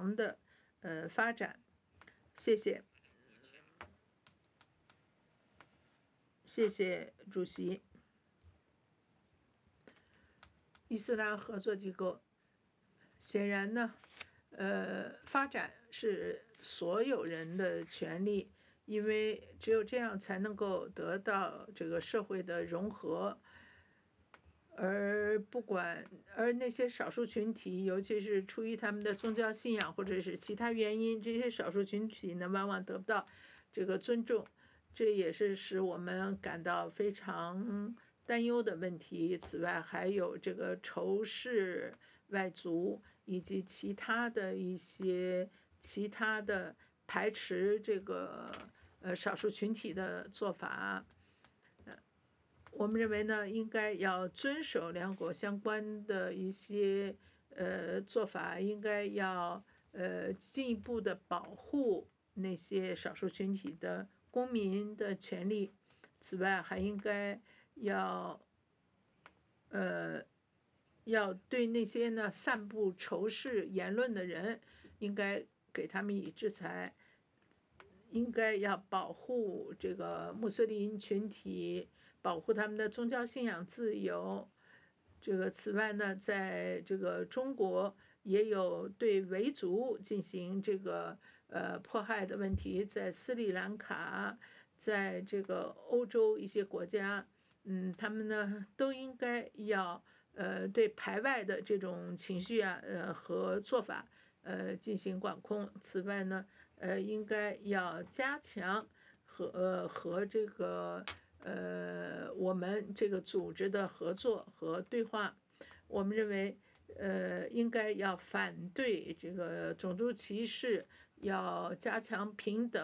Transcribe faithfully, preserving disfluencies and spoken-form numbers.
常的呃发展。谢谢，谢谢主席。伊斯兰合作机构显然呢，呃，发展是所有人的权利，因为只有这样才能够得到这个社会的融合。而不管而那些少数群体，尤其是出于他们的宗教信仰或者是其他原因，这些少数群体呢，往往得不到这个尊重，这也是使我们感到非常担忧的问题。此外，还有这个仇视外族以及其他的一些其他的排斥这个呃少数群体的做法。我们认为呢，应该要遵守两国相关的一些呃做法，应该要呃进一步的保护那些少数群体的公民的权利。此外，还应该要呃要对那些呢散布仇视言论的人，应该给他们以制裁。应该要保护这个穆斯林群体，保护他们的宗教信仰自由。这个此外呢，在这个中国也有对维族进行这个呃迫害的问题，在斯里兰卡，在这个欧洲一些国家，嗯，他们呢都应该要呃对排外的这种情绪啊，呃和做法。呃进行管控。此外呢，呃，应该要加强和呃和这个呃我们这个组织的合作和对话。我们认为，呃，应该要反对这个种族歧视，要加强平等。